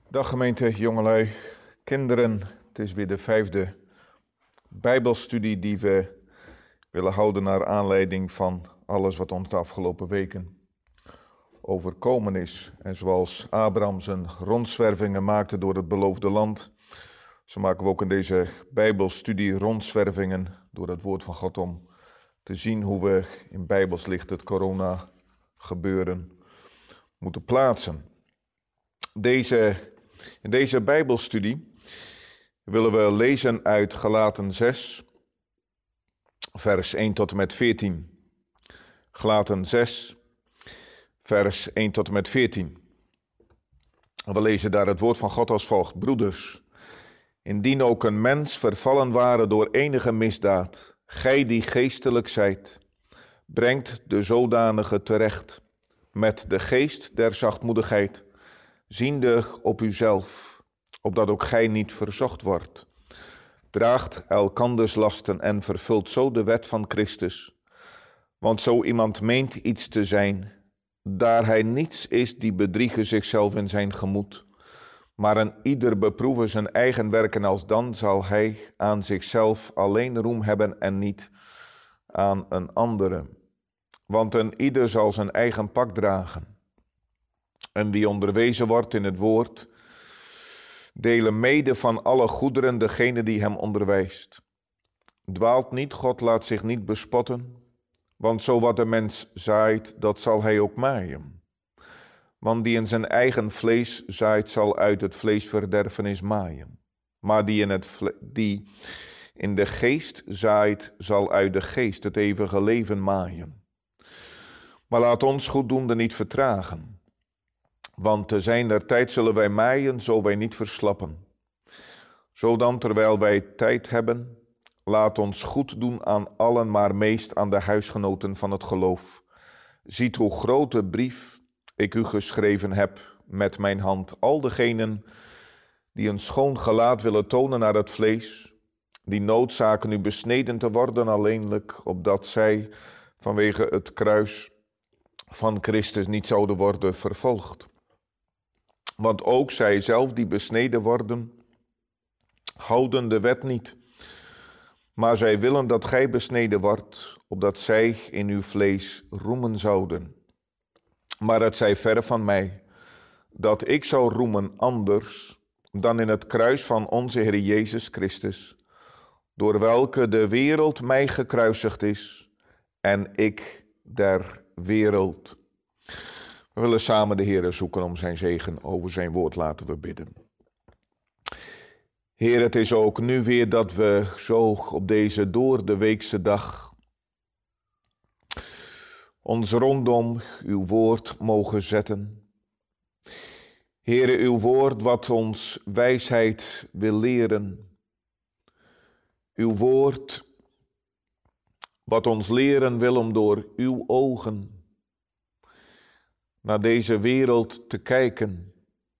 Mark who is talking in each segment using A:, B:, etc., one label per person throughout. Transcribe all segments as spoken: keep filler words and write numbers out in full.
A: Dag gemeente, jongelui, kinderen. Het is weer de vijfde Bijbelstudie die we willen houden naar aanleiding van alles wat ons de afgelopen weken overkomen is. En zoals Abraham zijn rondzwervingen maakte door het beloofde land, zo maken we ook in deze Bijbelstudie rondzwervingen door het woord van God om te zien hoe we in Bijbels licht het corona gebeuren moeten plaatsen. Deze In deze Bijbelstudie willen we lezen uit Galaten zes, vers één tot en met veertien. Galaten zes, vers één tot en met veertien. We lezen daar het woord van God als volgt. Broeders, indien ook een mens vervallen ware door enige misdaad, gij die geestelijk zijt, brengt de zodanige terecht met de geest der zachtmoedigheid, ziende op uzelf, opdat ook gij niet verzocht wordt. Draagt elkanders lasten en vervult zo de wet van Christus. Want zo iemand meent iets te zijn, daar hij niets is, die bedriegen zichzelf in zijn gemoed. Maar een ieder beproeven zijn eigen werken, als dan zal hij aan zichzelf alleen roem hebben en niet aan een andere. Want een ieder zal zijn eigen pak dragen. En die onderwezen wordt in het woord, delen mede van alle goederen degene die hem onderwijst. Dwaalt niet, God laat zich niet bespotten, want zo wat de mens zaait, dat zal hij ook maaien. Want die in zijn eigen vlees zaait, zal uit het vlees verderfenis maaien. Maar die in, het vle- die in de geest zaait, zal uit de geest het eeuwige leven maaien. Maar laat ons goeddoende niet vertragen. Want te zijner tijd zullen wij maaien, zo wij niet verslappen. Zodan, terwijl wij tijd hebben, laat ons goed doen aan allen, maar meest aan de huisgenoten van het geloof. Ziet hoe grote brief ik u geschreven heb met mijn hand. Al degenen die een schoon gelaat willen tonen naar het vlees, die noodzaken u besneden te worden alleenlijk, opdat zij vanwege het kruis van Christus niet zouden worden vervolgd. Want ook zij zelf die besneden worden, houden de wet niet. Maar zij willen dat gij besneden wordt, opdat zij in uw vlees roemen zouden. Maar het zij verre van mij, dat ik zou roemen anders dan in het kruis van onze Heer Jezus Christus, door welke de wereld mij gekruisigd is en ik der wereld. We willen samen de Heer zoeken om zijn zegen over zijn woord. Laten we bidden. Heer, het is ook nu weer dat we zo op deze doordeweekse dag ons rondom uw woord mogen zetten. Heer, uw woord wat ons wijsheid wil leren. Uw woord wat ons leren wil om door uw ogen naar deze wereld te kijken.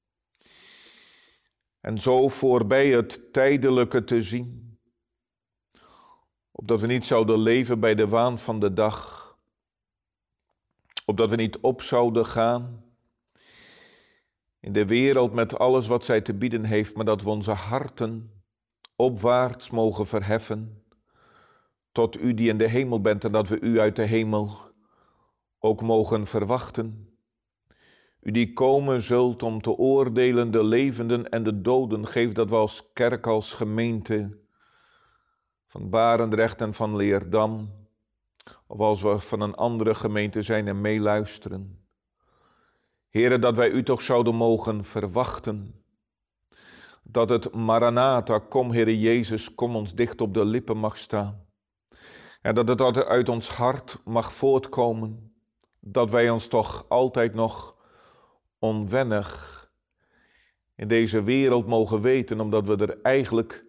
A: En zo voorbij het tijdelijke te zien. Opdat we niet zouden leven bij de waan van de dag. Opdat we niet op zouden gaan in de wereld met alles wat zij te bieden heeft, maar dat we onze harten opwaarts mogen verheffen tot u die in de hemel bent, en dat we u uit de hemel ook mogen verwachten. U die komen zult om te oordelen de levenden en de doden, geef dat we als kerk, als gemeente van Barendrecht en van Leerdam, of als we van een andere gemeente zijn en meeluisteren. Heere, dat wij u toch zouden mogen verwachten. Dat het Maranatha, kom Heere Jezus, kom ons dicht op de lippen mag staan. En dat het uit ons hart mag voortkomen. Dat wij ons toch altijd nog onwennig in deze wereld mogen weten, omdat we er eigenlijk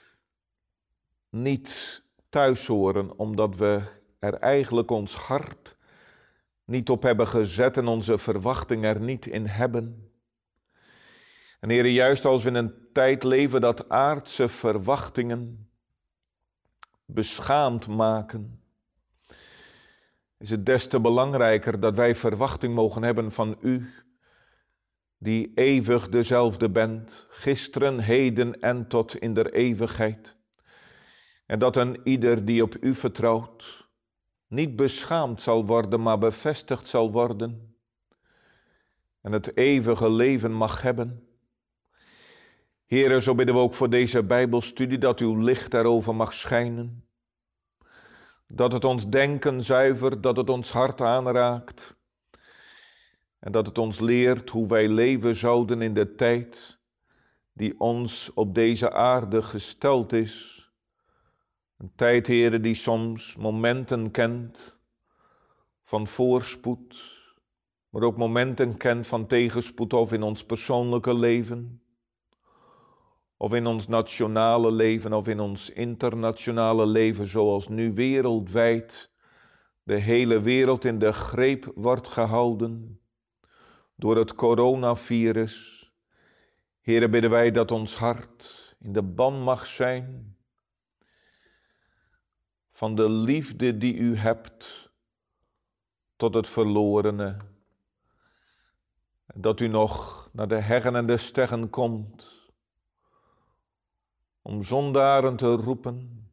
A: niet thuis horen, omdat we er eigenlijk ons hart niet op hebben gezet en onze verwachting er niet in hebben. En Heere, juist als we in een tijd leven dat aardse verwachtingen beschaamd maken, is het des te belangrijker dat wij verwachting mogen hebben van u, die eeuwig dezelfde bent, gisteren, heden en tot in der eeuwigheid. En dat een ieder die op u vertrouwt, niet beschaamd zal worden, maar bevestigd zal worden. En het eeuwige leven mag hebben. Heere, zo bidden we ook voor deze Bijbelstudie, dat uw licht daarover mag schijnen. Dat het ons denken zuivert, dat het ons hart aanraakt. En dat het ons leert hoe wij leven zouden in de tijd die ons op deze aarde gesteld is. Een tijd, Heere, die soms momenten kent van voorspoed, maar ook momenten kent van tegenspoed, of in ons persoonlijke leven, of in ons nationale leven, of in ons internationale leven, zoals nu wereldwijd de hele wereld in de greep wordt gehouden door het coronavirus. Heere, bidden wij dat ons hart in de ban mag zijn van de liefde die u hebt tot het verlorene. Dat u nog naar de heggen en de steggen komt om zondaren te roepen,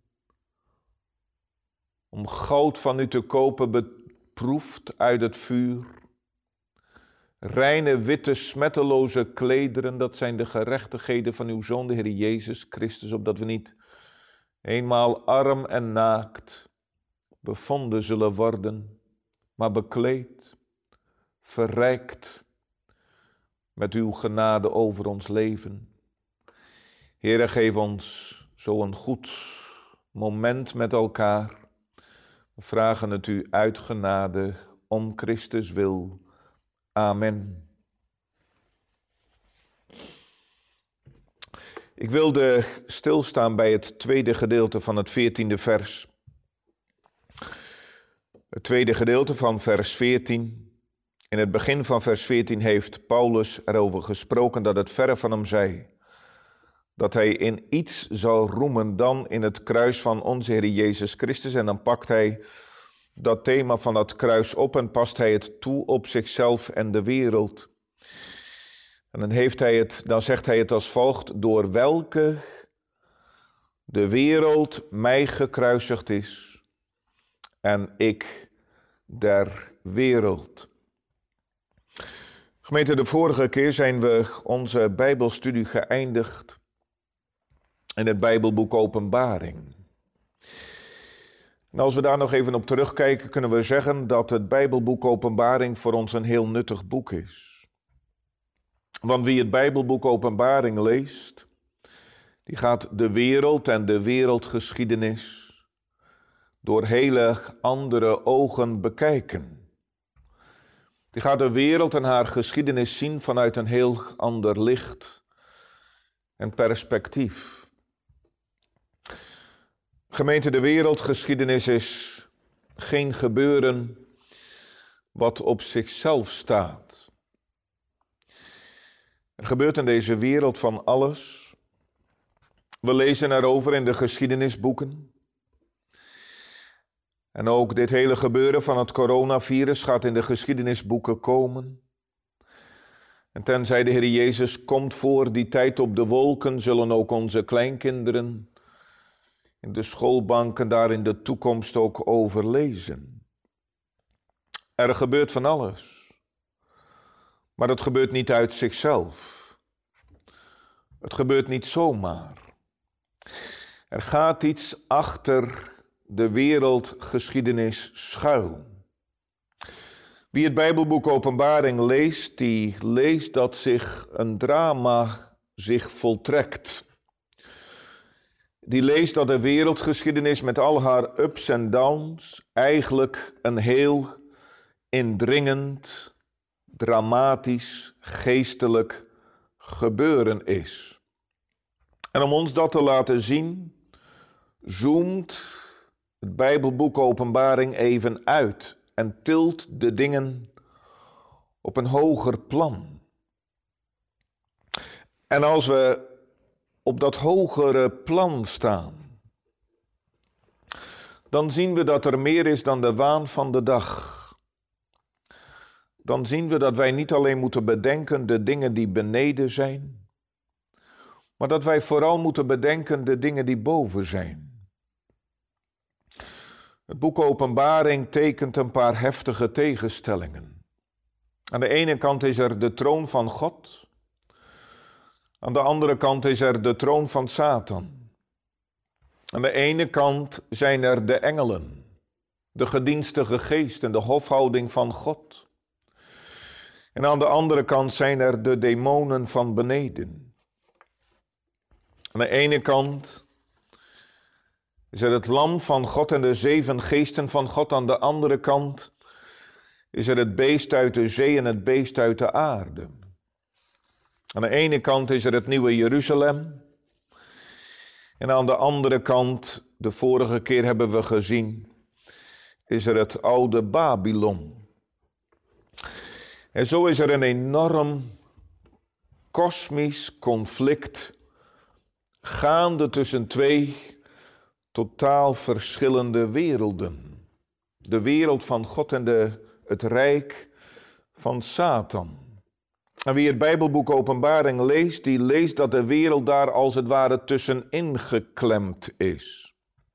A: om goud van u te kopen beproefd uit het vuur. Reine, witte, smetteloze klederen, dat zijn de gerechtigheden van uw Zoon, de Heer Jezus Christus, opdat we niet eenmaal arm en naakt bevonden zullen worden, maar bekleed, verrijkt met uw genade over ons leven. Heere, geef ons zo'n goed moment met elkaar. We vragen het u uit genade, om Christus wil. Amen. Ik wilde stilstaan bij het tweede gedeelte van het veertiende vers. Het tweede gedeelte van vers veertien. In het begin van vers veertien heeft Paulus erover gesproken dat het verre van hem zij dat hij in iets zal roemen dan in het kruis van onze Heer Jezus Christus. En dan pakt hij dat thema van dat kruis op en past hij het toe op zichzelf en de wereld. En dan, heeft hij het, dan zegt hij het als volgt: door welke de wereld mij gekruisigd is en ik der wereld. Gemeente, de vorige keer zijn we onze Bijbelstudie geëindigd in het Bijbelboek Openbaring. En als we daar nog even op terugkijken, kunnen we zeggen dat het Bijbelboek Openbaring voor ons een heel nuttig boek is. Want wie het Bijbelboek Openbaring leest, die gaat de wereld en de wereldgeschiedenis door hele andere ogen bekijken. Die gaat de wereld en haar geschiedenis zien vanuit een heel ander licht en perspectief. Gemeente, de wereldgeschiedenis is geen gebeuren wat op zichzelf staat. Er gebeurt in deze wereld van alles. We lezen erover in de geschiedenisboeken. En ook dit hele gebeuren van het coronavirus gaat in de geschiedenisboeken komen. En tenzij de Heer Jezus komt voor die tijd op de wolken, zullen ook onze kleinkinderen in de schoolbanken daar in de toekomst ook over lezen. Er gebeurt van alles. Maar het gebeurt niet uit zichzelf. Het gebeurt niet zomaar. Er gaat iets achter de wereldgeschiedenis schuil. Wie het Bijbelboek Openbaring leest, die leest dat zich een drama zich voltrekt. Die leest dat de wereldgeschiedenis met al haar ups en downs eigenlijk een heel indringend, dramatisch, geestelijk gebeuren is. En om ons dat te laten zien, zoomt het Bijbelboek Openbaring even uit en tilt de dingen op een hoger plan. En als we op dat hogere plan staan, dan zien we dat er meer is dan de waan van de dag. dan zien we dat wij niet alleen moeten bedenken de dingen die beneden zijn, maar dat wij vooral moeten bedenken de dingen die boven zijn. Het boek Openbaring tekent een paar heftige tegenstellingen. Aan de ene kant is er de troon van God, aan de andere kant is er de troon van Satan. Aan de ene kant zijn er de engelen, de gedienstige geest en de hofhouding van God. En aan de andere kant zijn er de demonen van beneden. Aan de ene kant is er het lam van God en de zeven geesten van God. Aan de andere kant is er het beest uit de zee en het beest uit de aarde. Aan de ene kant is er het nieuwe Jeruzalem. En aan de andere kant, de vorige keer hebben we gezien, is er het oude Babylon. En zo is er een enorm kosmisch conflict gaande tussen twee totaal verschillende werelden. De wereld van God en de, het rijk van Satan. En wie het Bijbelboek Openbaring leest, die leest dat de wereld daar als het ware tussenin geklemd is.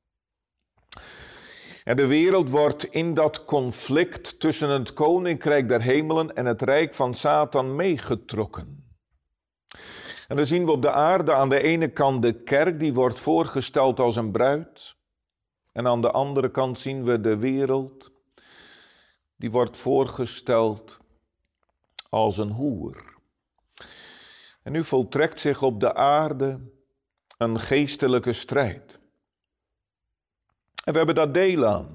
A: En de wereld wordt in dat conflict tussen het koninkrijk der hemelen en het rijk van Satan meegetrokken. En dan zien we op de aarde aan de ene kant de kerk, die wordt voorgesteld als een bruid. En aan de andere kant zien we de wereld, die wordt voorgesteld als een hoer. En nu voltrekt zich op de aarde een geestelijke strijd. En we hebben daar deel aan.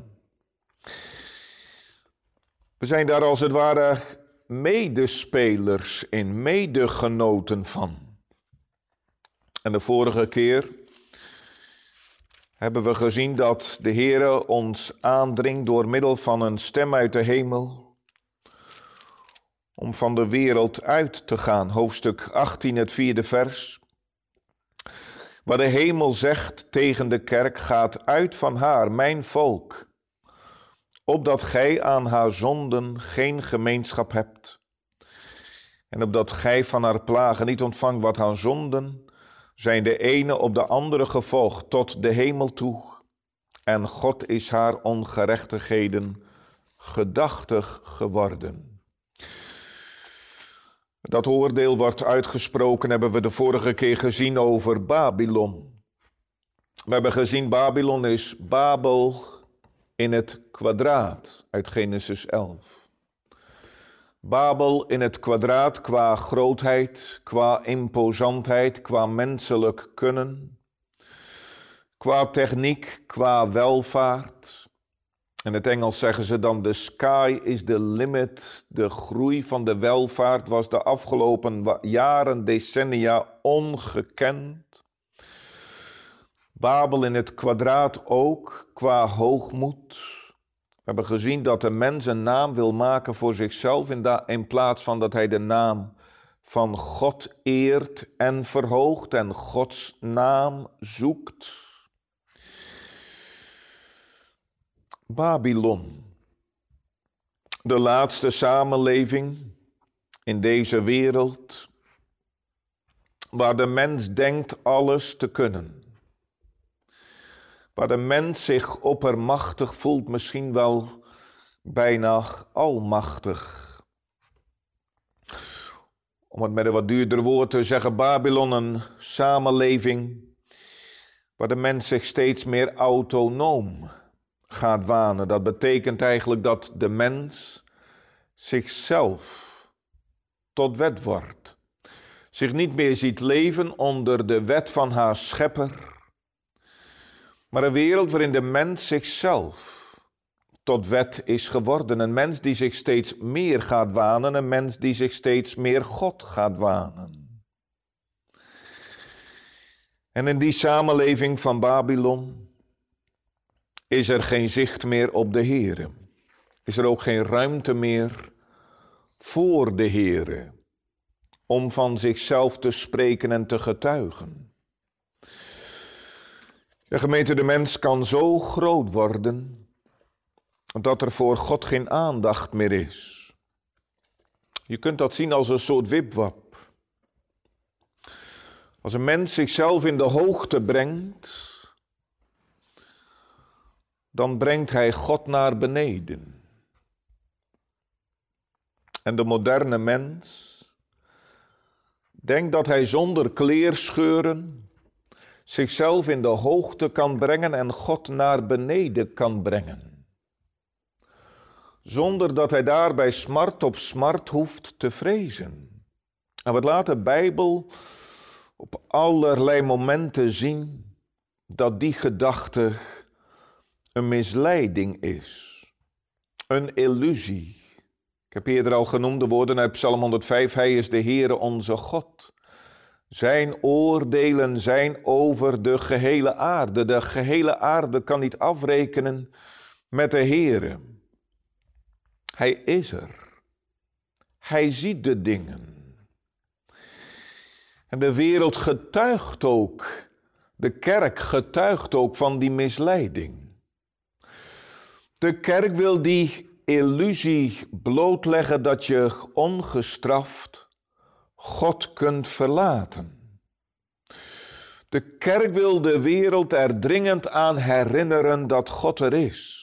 A: We zijn daar als het ware medespelers in, medegenoten van. En de vorige keer hebben we gezien dat de Heere ons aandringt door middel van een stem uit de hemel om van de wereld uit te gaan. Hoofdstuk achttien, het vierde vers. Waar de hemel zegt tegen de kerk, gaat uit van haar, mijn volk, opdat gij aan haar zonden geen gemeenschap hebt. En opdat gij van haar plagen niet ontvangt, wat haar zonden zijn de ene op de andere gevolgd tot de hemel toe. En God is haar ongerechtigheden gedachtig geworden. Dat oordeel wordt uitgesproken, hebben we de vorige keer gezien over Babylon. We hebben gezien, Babylon is Babel in het kwadraat uit Genesis elf. Babel in het kwadraat qua grootheid, qua imposantheid, qua menselijk kunnen, qua techniek, qua welvaart. In het Engels zeggen ze dan, the sky is the limit. De groei van de welvaart was de afgelopen jaren, decennia ongekend. Babel in het kwadraat ook, qua hoogmoed. We hebben gezien dat de mens een naam wil maken voor zichzelf in, da- in plaats van dat hij de naam van God eert en verhoogt en Gods naam zoekt. Babylon, de laatste samenleving in deze wereld, waar de mens denkt alles te kunnen. Waar de mens zich oppermachtig voelt, misschien wel bijna almachtig. Om het met een wat duurder woord te zeggen, Babylon, een samenleving waar de mens zich steeds meer autonoom gaat wanen. Dat betekent eigenlijk dat de mens zichzelf tot wet wordt. Zich niet meer ziet leven onder de wet van haar schepper. Maar een wereld waarin de mens zichzelf tot wet is geworden. Een mens die zich steeds meer gaat wanen. Een mens die zich steeds meer God gaat wanen. En in die samenleving van Babylon is er geen zicht meer op de Heere. Is er ook geen ruimte meer voor de Heere om van zichzelf te spreken en te getuigen. De gemeente, de mens kan zo groot worden dat er voor God geen aandacht meer is. Je kunt dat zien als een soort wipwap. Als een mens zichzelf in de hoogte brengt, dan brengt hij God naar beneden. En de moderne mens denkt dat hij zonder kleerscheuren zichzelf in de hoogte kan brengen en God naar beneden kan brengen. Zonder dat hij daarbij smart op smart hoeft te vrezen. En wat laat de Bijbel op allerlei momenten zien dat die gedachte een misleiding is. Een illusie. Ik heb eerder al genoemd de woorden uit Psalm honderdvijf. Hij is de Heere onze God. Zijn oordelen zijn over de gehele aarde. De gehele aarde kan niet afrekenen met de Heere. Hij is er. Hij ziet de dingen. En de wereld getuigt ook, de kerk getuigt ook van die misleiding. De kerk wil die illusie blootleggen dat je ongestraft God kunt verlaten. De kerk wil de wereld er dringend aan herinneren dat God er is.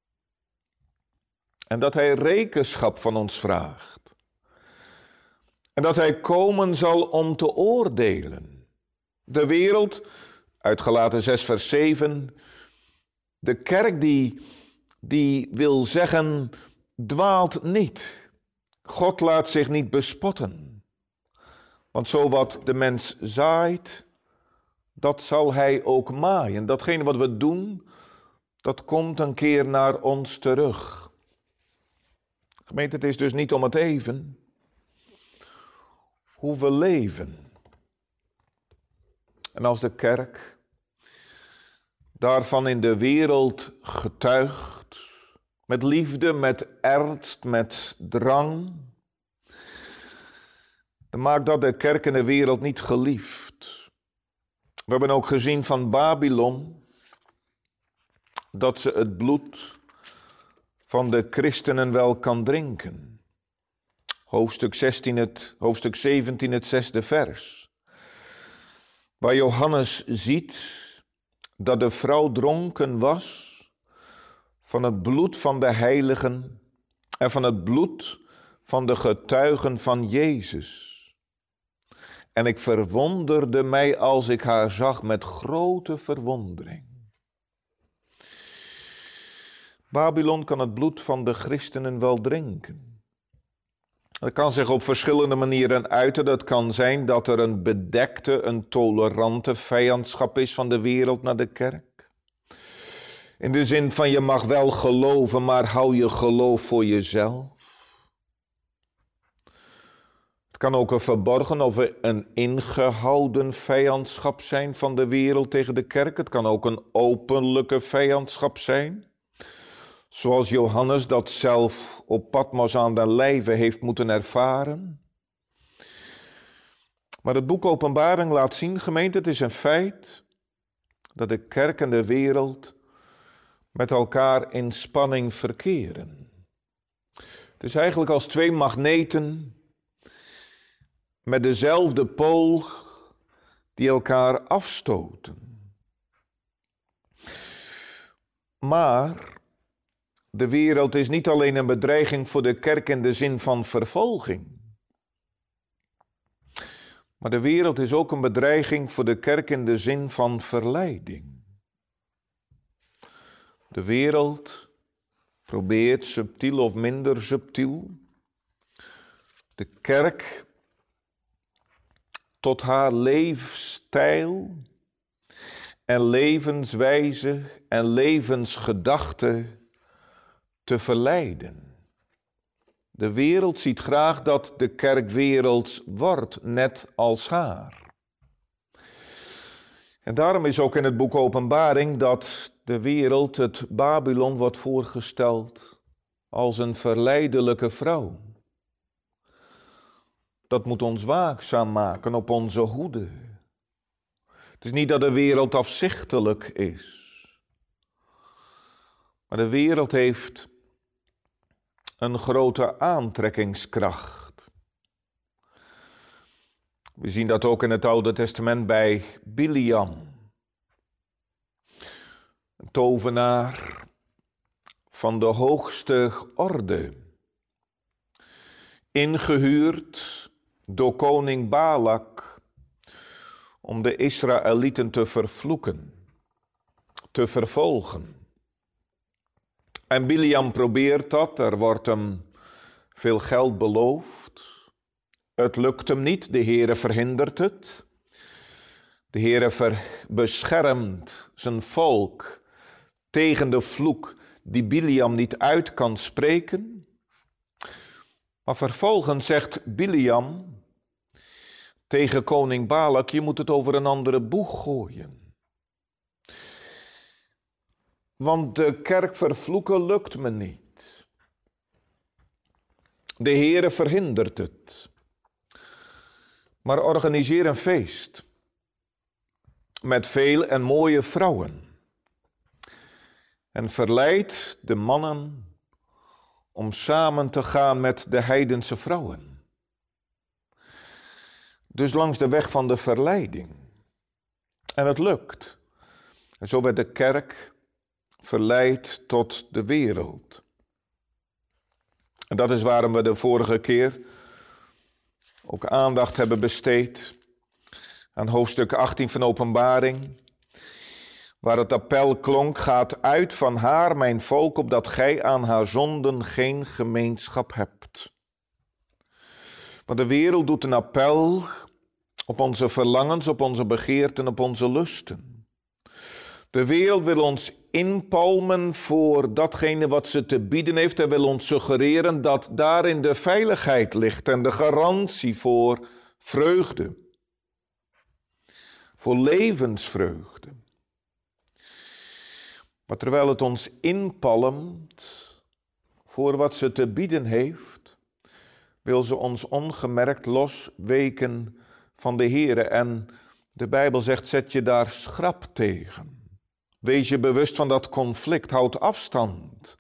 A: En dat hij rekenschap van ons vraagt. En dat hij komen zal om te oordelen. De wereld, uit Galaten zes vers zeven, de kerk die, die wil zeggen, dwaalt niet. God laat zich niet bespotten. Want zo wat de mens zaait, dat zal hij ook maaien. Datgene wat we doen, dat komt een keer naar ons terug. Gemeente, het is dus niet om het even hoe we leven. En als de kerk daarvan in de wereld getuigt, met liefde, met ernst, met drang, dan maakt dat de kerk in de wereld niet geliefd. We hebben ook gezien van Babylon dat ze het bloed van de christenen wel kan drinken. Hoofdstuk zestien, het, hoofdstuk zeventien, het zesde vers. Waar Johannes ziet dat de vrouw dronken was van het bloed van de heiligen en van het bloed van de getuigen van Jezus. En ik verwonderde mij als ik haar zag met grote verwondering. Babylon kan het bloed van de christenen wel drinken. Dat kan zich op verschillende manieren uiten. Dat kan zijn dat er een bedekte, een tolerante vijandschap is van de wereld naar de kerk. In de zin van je mag wel geloven, maar hou je geloof voor jezelf. Het kan ook een verborgen of een ingehouden vijandschap zijn van de wereld tegen de kerk. Het kan ook een openlijke vijandschap zijn. Zoals Johannes dat zelf op Patmos aan den lijve heeft moeten ervaren. Maar het boek Openbaring laat zien, gemeente, het is een feit dat de kerk en de wereld met elkaar in spanning verkeren. Het is eigenlijk als twee magneten met dezelfde pool die elkaar afstoten. Maar de wereld is niet alleen een bedreiging voor de kerk in de zin van vervolging. Maar de wereld is ook een bedreiging voor de kerk in de zin van verleiding. De wereld probeert subtiel of minder subtiel de kerk tot haar leefstijl en levenswijze en levensgedachte te verleiden. De wereld ziet graag dat de kerk werelds wordt, net als haar. En daarom is ook in het boek Openbaring dat de wereld, het Babylon, wordt voorgesteld als een verleidelijke vrouw. Dat moet ons waakzaam maken op onze hoede. Het is niet dat de wereld afzichtelijk is. Maar de wereld heeft een grote aantrekkingskracht. We zien dat ook in het Oude Testament bij Biliam. Een tovenaar van de hoogste orde. Ingehuurd door koning Balak om de Israëlieten te vervloeken, te vervolgen. En Biliam probeert dat, er wordt hem veel geld beloofd. Het lukt hem niet, de Heere verhindert het. De Heere ver- beschermt zijn volk tegen de vloek die Biliam niet uit kan spreken. Maar vervolgens zegt Biliam tegen koning Balak, je moet het over een andere boeg gooien. Want de kerk vervloeken lukt me niet. De Heere verhindert het. Maar organiseer een feest met veel en mooie vrouwen. En verleid de mannen om samen te gaan met de heidense vrouwen. Dus langs de weg van de verleiding. En het lukt. En zo werd de kerk verleid tot de wereld. En dat is waarom we de vorige keer ook aandacht hebben besteed aan hoofdstuk achttien van Openbaring, waar het appel klonk, gaat uit van haar, mijn volk, opdat gij aan haar zonden geen gemeenschap hebt. Want de wereld doet een appel op onze verlangens, op onze begeerten, op onze lusten. De wereld wil ons inpalmen voor datgene wat ze te bieden heeft en wil ons suggereren dat daarin de veiligheid ligt en de garantie voor vreugde, voor levensvreugde. Maar terwijl het ons inpalmt voor wat ze te bieden heeft, wil ze ons ongemerkt losweken van de Heere. En de Bijbel zegt, zet je daar schrap tegen. Wees je bewust van dat conflict, houd afstand.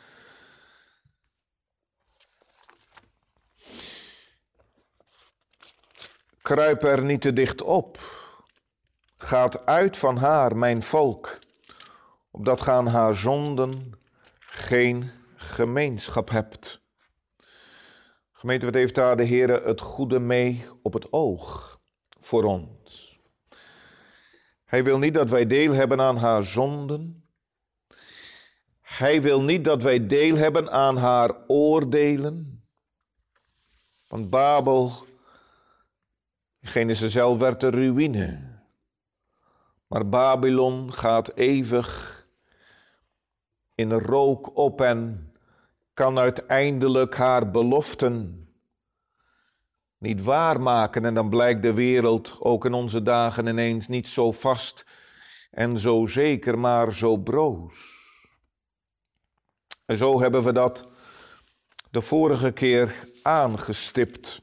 A: Kruip er niet te dicht op. Gaat uit van haar, mijn volk, opdat ge aan haar zonden geen gemeenschap hebt. Gemeente, wat heeft daar de Heere het goede mee op het oog voor ons? Hij wil niet dat wij deel hebben aan haar zonden. Hij wil niet dat wij deel hebben aan haar oordelen. Want Babel, Genesis zelf, werd de ruïne. Maar Babylon gaat eeuwig in rook op en kan uiteindelijk haar beloften niet waarmaken. En dan blijkt de wereld ook in onze dagen ineens niet zo vast en zo zeker, maar zo broos. En zo hebben we dat de vorige keer aangestipt.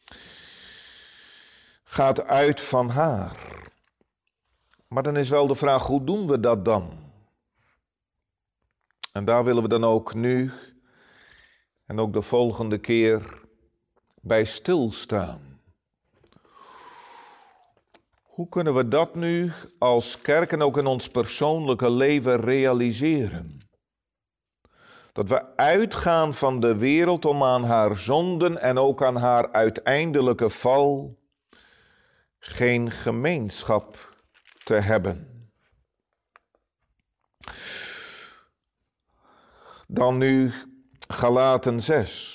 A: Gaat uit van haar. Maar dan is wel de vraag, hoe doen we dat dan? En daar willen we dan ook nu en ook de volgende keer bij stilstaan. Hoe kunnen we dat nu als kerk en ook in ons persoonlijke leven realiseren? Dat we uitgaan van de wereld om aan haar zonden en ook aan haar uiteindelijke val geen gemeenschap te hebben. Dan nu Galaten zes.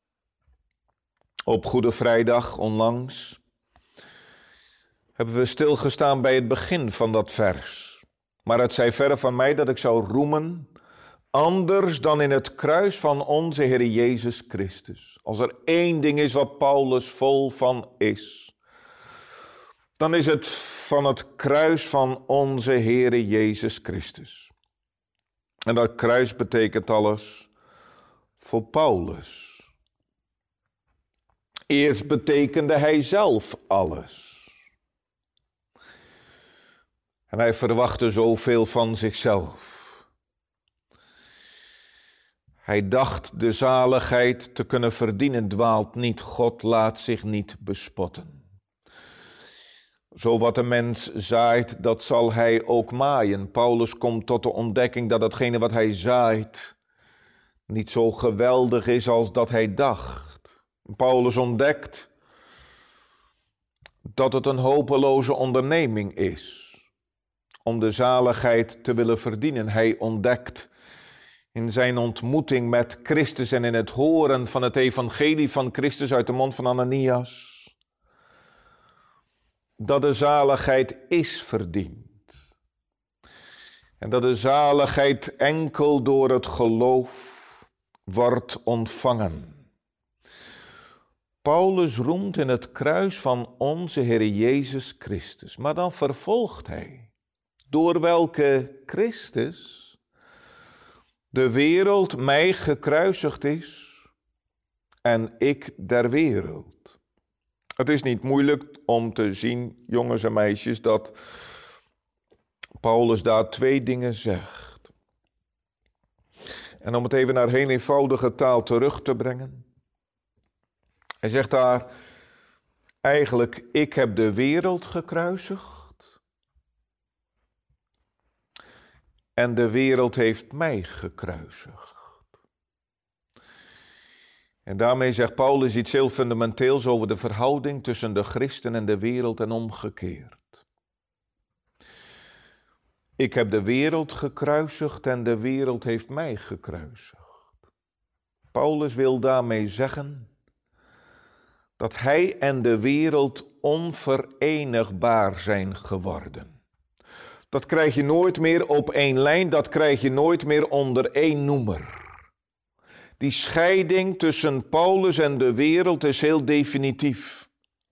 A: Op Goede Vrijdag onlangs hebben we stilgestaan bij het begin van dat vers. Maar het zij verre van mij dat ik zou roemen, anders dan in het kruis van onze Heer Jezus Christus. Als er één ding is wat Paulus vol van is, dan is het van het kruis van onze Heer Jezus Christus. En dat kruis betekent alles voor Paulus. Eerst betekende hij zelf alles. En hij verwachtte zoveel van zichzelf. Hij dacht de zaligheid te kunnen verdienen, dwaalt niet. God laat zich niet bespotten. Zo wat een mens zaait, dat zal hij ook maaien. Paulus komt tot de ontdekking dat hetgene wat hij zaait niet zo geweldig is als dat hij dacht. Paulus ontdekt dat het een hopeloze onderneming is om de zaligheid te willen verdienen. Hij ontdekt in zijn ontmoeting met Christus en in het horen van het evangelie van Christus uit de mond van Ananias, dat de zaligheid is verdiend. En dat de zaligheid enkel door het geloof wordt ontvangen. Paulus roemt in het kruis van onze Heer Jezus Christus. Maar dan vervolgt hij, door welke Christus de wereld mij gekruisigd is en ik der wereld. Het is niet moeilijk om te zien, jongens en meisjes, dat Paulus daar twee dingen zegt. En om het even naar heel eenvoudige taal terug te brengen. Hij zegt daar eigenlijk, ik heb de wereld gekruisigd en de wereld heeft mij gekruisigd. En daarmee zegt Paulus iets heel fundamenteels over de verhouding tussen de christen en de wereld en omgekeerd. Ik heb de wereld gekruisigd en de wereld heeft mij gekruisigd. Paulus wil daarmee zeggen dat hij en de wereld onverenigbaar zijn geworden. Dat krijg je nooit meer op één lijn, dat krijg je nooit meer onder één noemer. Die scheiding tussen Paulus en de wereld is heel definitief.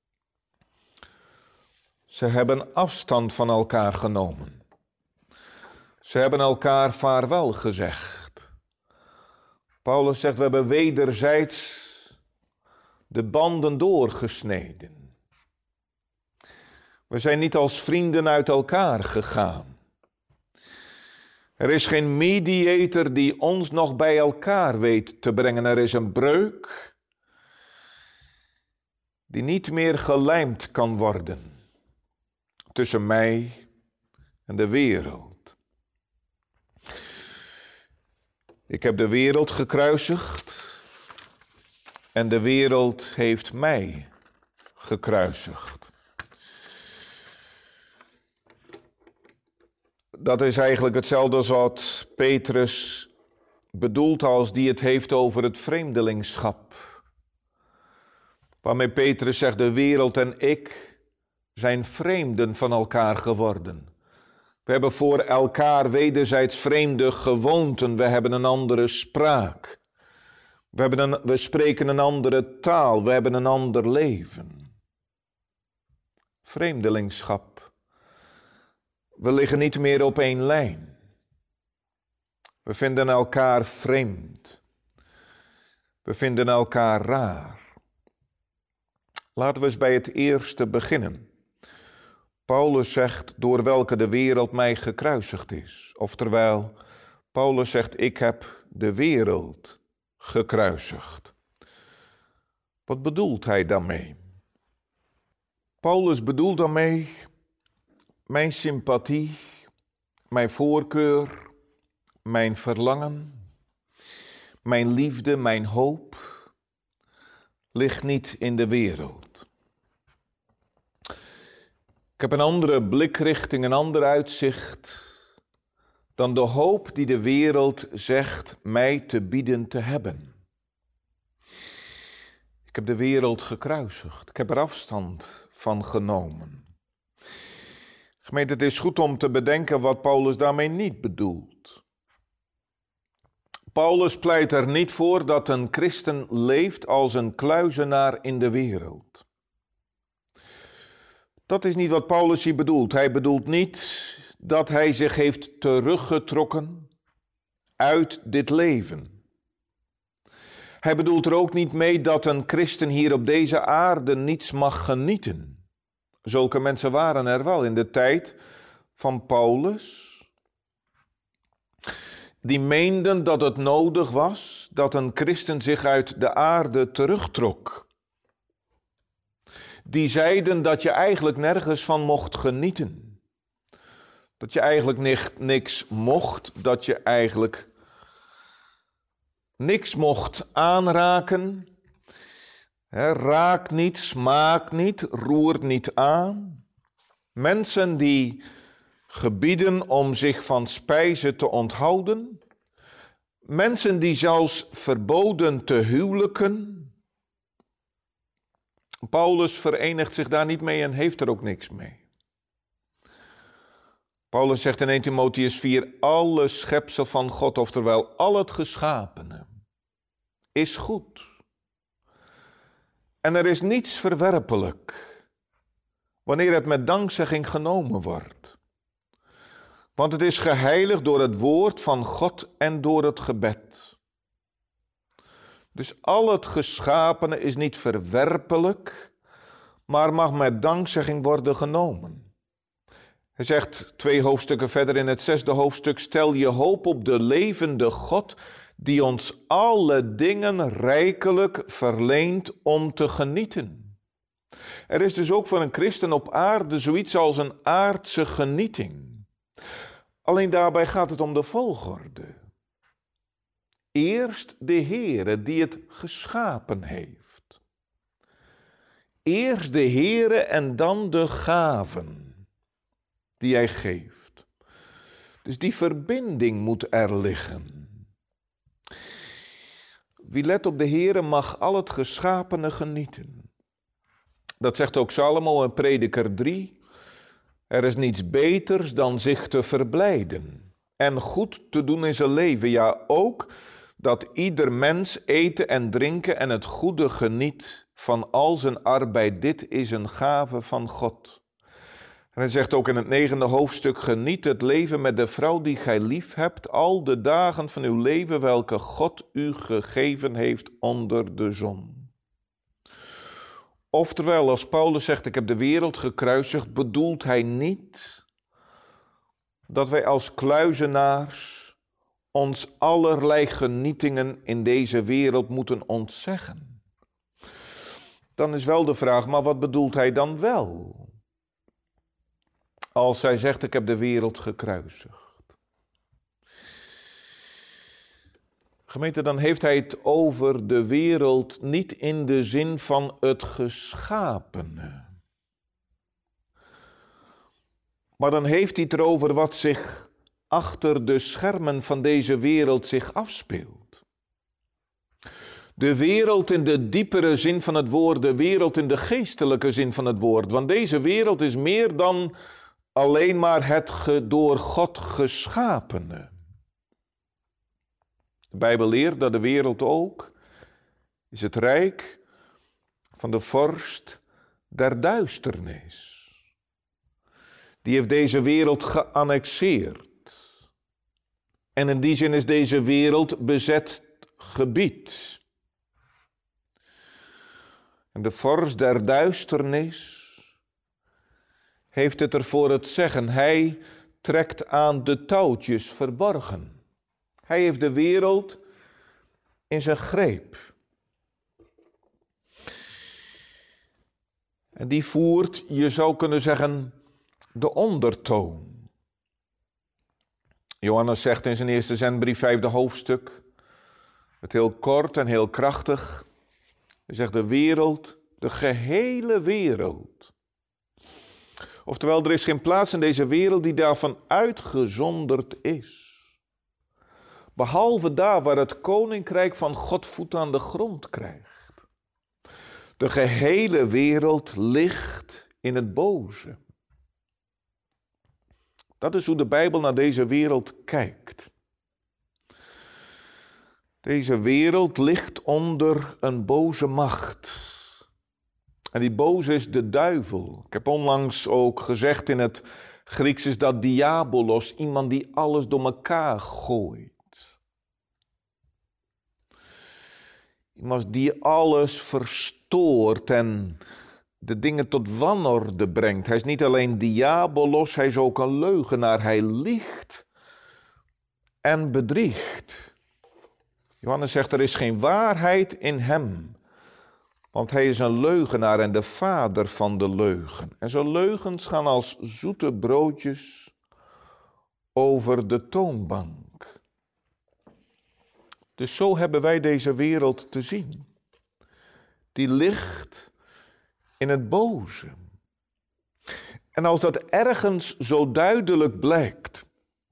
A: Ze hebben afstand van elkaar genomen. Ze hebben elkaar vaarwel gezegd. Paulus zegt, we hebben wederzijds de banden doorgesneden. We zijn niet als vrienden uit elkaar gegaan. Er is geen mediator die ons nog bij elkaar weet te brengen. Er is een breuk die niet meer gelijmd kan worden tussen mij en de wereld. Ik heb de wereld gekruisigd en de wereld heeft mij gekruisigd. Dat is eigenlijk hetzelfde als wat Petrus bedoelt als die het heeft over het vreemdelingschap. Waarmee Petrus zegt, de wereld en ik zijn vreemden van elkaar geworden. We hebben voor elkaar wederzijds vreemde gewoonten. We hebben een andere spraak. We, hebben een, we spreken een andere taal. We hebben een ander leven. Vreemdelingschap. We liggen niet meer op één lijn. We vinden elkaar vreemd. We vinden elkaar raar. Laten we eens bij het eerste beginnen. Paulus zegt, door welke de wereld mij gekruisigd is. Oftewel, Paulus zegt, ik heb de wereld gekruisigd. Wat bedoelt hij daarmee? Paulus bedoelt daarmee mijn sympathie, mijn voorkeur, mijn verlangen, mijn liefde, mijn hoop ligt niet in de wereld. Ik heb een andere blikrichting, een ander uitzicht dan de hoop die de wereld zegt mij te bieden te hebben. Ik heb de wereld gekruisigd. Ik heb er afstand van genomen. Gemeente, het is goed om te bedenken wat Paulus daarmee niet bedoelt. Paulus pleit er niet voor dat een christen leeft als een kluizenaar in de wereld. Dat is niet wat Paulus hier bedoelt. Hij bedoelt niet dat hij zich heeft teruggetrokken uit dit leven. Hij bedoelt er ook niet mee dat een christen hier op deze aarde niets mag genieten. Zulke mensen waren er wel in de tijd van Paulus. Die meenden dat het nodig was dat een christen zich uit de aarde terugtrok. die zeiden dat je eigenlijk nergens van mocht genieten. Dat je eigenlijk niks mocht, dat je eigenlijk niks mocht aanraken. He, raak niet, smaak niet, roer niet aan. Mensen die gebieden om zich van spijzen te onthouden. Mensen die zelfs verboden te huwelijken. Paulus verenigt zich daar niet mee en heeft er ook niks mee. Paulus zegt in eerste Timotheüs vier, alle schepsel van God, oftewel al het geschapene, is goed. En er is niets verwerpelijk, wanneer het met dankzegging genomen wordt. Want het is geheiligd door het woord van God en door het gebed. Dus al het geschapene is niet verwerpelijk, maar mag met dankzegging worden genomen. Hij zegt twee hoofdstukken verder in het zesde hoofdstuk, stel je hoop op de levende God, die ons alle dingen rijkelijk verleent om te genieten. Er is dus ook voor een christen op aarde zoiets als een aardse genieting. Alleen daarbij gaat het om de volgorde. Eerst de Heere die het geschapen heeft. Eerst de Heere en dan de gaven die hij geeft. Dus die verbinding moet er liggen. Wie let op de Heere mag al het geschapene genieten. Dat zegt ook Salomo in Prediker drie. Er is niets beters dan zich te verblijden en goed te doen in zijn leven. Ja, ook dat ieder mens eten en drinken en het goede geniet van al zijn arbeid. Dit is een gave van God. En hij zegt ook in het negende hoofdstuk, geniet het leven met de vrouw die gij lief hebt, al de dagen van uw leven welke God u gegeven heeft onder de zon. Oftewel, als Paulus zegt, ik heb de wereld gekruisigd, bedoelt hij niet dat wij als kluizenaars ons allerlei genietingen in deze wereld moeten ontzeggen. Dan is wel de vraag, maar wat bedoelt hij dan wel? Als hij zegt, ik heb de wereld gekruisigd. Gemeente, dan heeft hij het over de wereld niet in de zin van het geschapene. Maar dan heeft hij het erover wat zich achter de schermen van deze wereld zich afspeelt. De wereld in de diepere zin van het woord, de wereld in de geestelijke zin van het woord. Want deze wereld is meer dan alleen maar het ge, door God geschapene. De Bijbel leert dat de wereld ook is het rijk van de vorst der duisternis. Die heeft deze wereld geannexeerd. En in die zin is deze wereld bezet gebied. En de vorst der duisternis heeft het er voor het zeggen. Hij trekt aan de touwtjes verborgen. Hij heeft de wereld in zijn greep. En die voert, je zou kunnen zeggen, de ondertoon. Johannes zegt in zijn eerste zendbrief, vijfde hoofdstuk, het heel kort en heel krachtig. Hij zegt de wereld, de gehele wereld. Oftewel, er is geen plaats in deze wereld die daarvan uitgezonderd is. Behalve daar waar het koninkrijk van God voet aan de grond krijgt. De gehele wereld ligt in het boze. Dat is hoe de Bijbel naar deze wereld kijkt. Deze wereld ligt onder een boze macht. En die boze is de duivel. Ik heb onlangs ook gezegd in het Grieks is dat diabolos, iemand die alles door elkaar gooit. Iemand die alles verstoort en de dingen tot wanorde brengt. Hij is niet alleen diabolos, hij is ook een leugenaar. Hij liegt en bedriegt. Johannes zegt, er is geen waarheid in hem. Want hij is een leugenaar en de vader van de leugen. En zijn leugens gaan als zoete broodjes over de toonbank. Dus zo hebben wij deze wereld te zien. Die ligt in het boze. En als dat ergens zo duidelijk blijkt,